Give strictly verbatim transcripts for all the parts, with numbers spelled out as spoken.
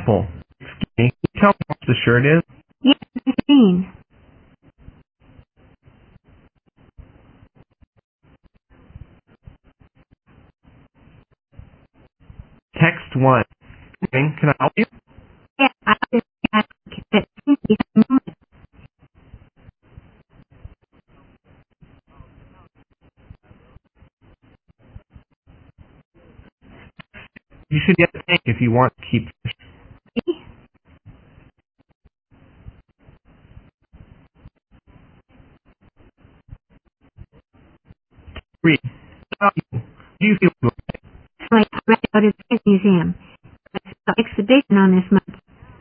example. Excuse me, can you tell me what the shirt is? Yes, fifteen. Text one. Can I help you? Yes, I just asked that please be a moment. You should get a tank if you want to keep fish. Three. How do you feel? So I read out at the Pet Museum. I saw an exhibition on this month.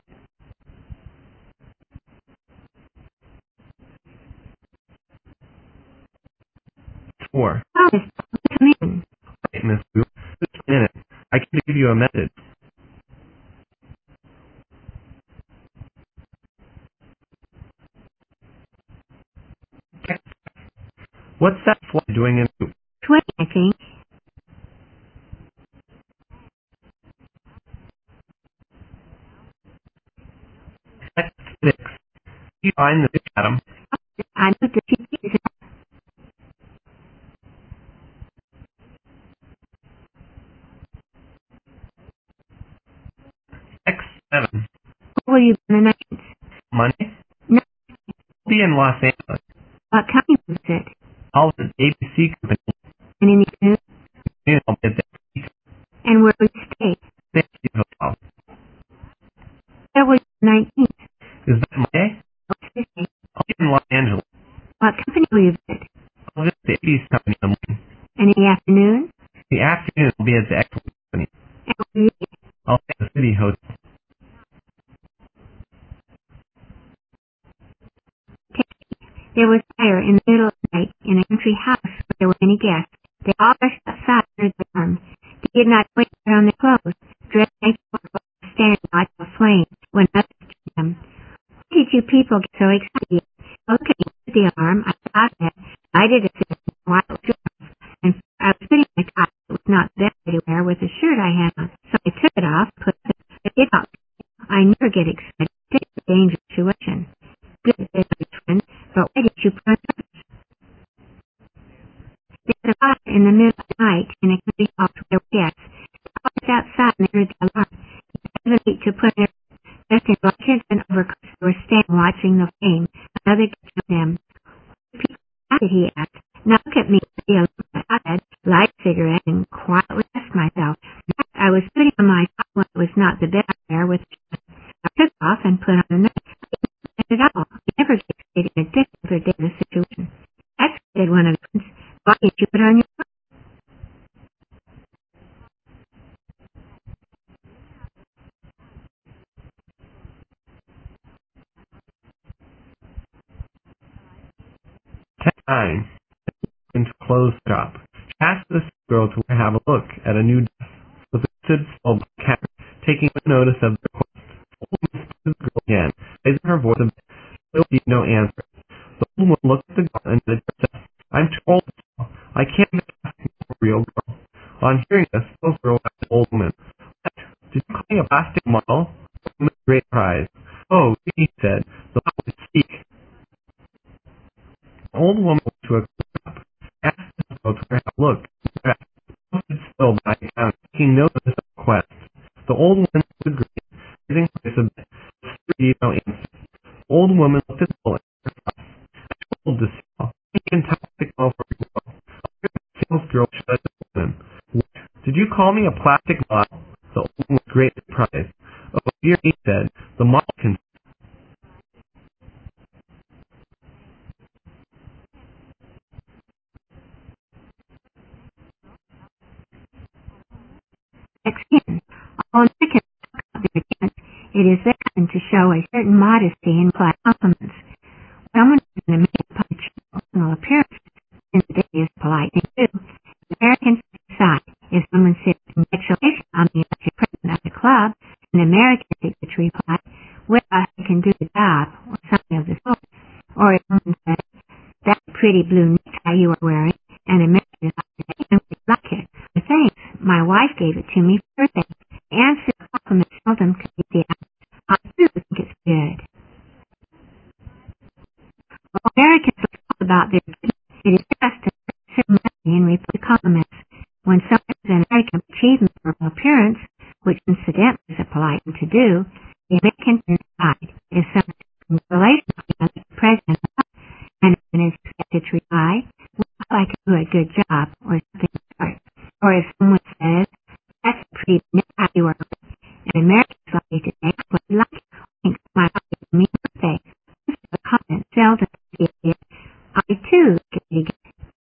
Four. Oh, it's come in. Right, Miss Boo. Just a minute. I can give you a message. What's that fly doing in Boo? Twenty, I think. Text six. You find the fish, Adam. I looked at the pieces. Text seven. Where were you the night? Monday. No. I'll be in Los Angeles. What kind was it? I'll visit A B C Company. And any food? And I'll be at the And where will you stay? Fancy Hotel. Where was the nineteenth? Is that Monday? Okay. I'll be in Los Angeles. What company will you visit? I'll visit the A B C Company in the morning. And in the afternoon? In the afternoon, I'll be at the Excellence Company. And where will you eat? I'll be at the City Hotel. There was fire in the middle of the night in a country house where there were many guests. They all rushed outside under the alarm. They did not wait to put on their clothes. Dressed naked or standing by the flame when others to them. Why did you people get so excited? Look at me with the alarm. I thought that. I did a system while it was yours. And I was sitting in my cot. It was not that way to wear with the shirt I had on. So I took it off, put it, it up. I never get excited. It's a dangerous situation. Good, said my friend. But why did you put on others? There's a fire in the middle of the night in a country house where there were guests. I was outside and they heard the alarm. They hesitate to put their dressed in blankets and overcoats. They were standing watching the flame. Another guest of them. People, how did he ask? Now look at me. The alarm. I had light a cigarette and quietly asked myself. I was putting on my top when it was not the best wear with I took it off and put on another. At all. You never get excited in a different or dangerous situation. That's said one of them. Why did you put on your clothes? Text nine. Into a clothes shop. She asked this girl to have a look at a new dress with a stood still cat, taking no notice of the request. The old woman spoke to the girl again, raising her voice a bit. Still gave no answer. The old woman looked at the girl and said, I'm too old now. I can't even ask for a real girl. On hearing this, the girl asked the old woman, what? Did you call me a plastic model? The woman's great prize. Oh, he said, the model would speak. The old woman went to a shop, asked the girl to have a look at the dress, stood still by the counter, taking notice of the request. The old woman agreed, raising her voice a bit, still gave no answer. The old woman looked at the bill and said, I told the sale, a fantastic model for a girl. The sales girl shut the woman. What? Did you call me a plastic model? The old woman was greatly surprised. Oh, dear, he said, the model can Skin. All Americans talk about their appearance. It is their custom to show a certain modesty in polite compliments. Someone who is an American public personal appearance in the day is polite thing too. Americans decide if someone says congratulations on the elected president of the club, an American would reply, well, I can do the job, or something of the sort. Or if someone says, that pretty blue necktie you are wearing, an American would like it. Thanks. My wife gave it to me for birthday. Answer the compliment seldom could be the and report the columnists. When someone has an American achievement or appearance, which incidentally is a polite thing to do, the American can decide if someone congratulations on the president and is expected to reply, well, I can do a good job, or something like that. Or if someone says, that's a pretty nice work, an American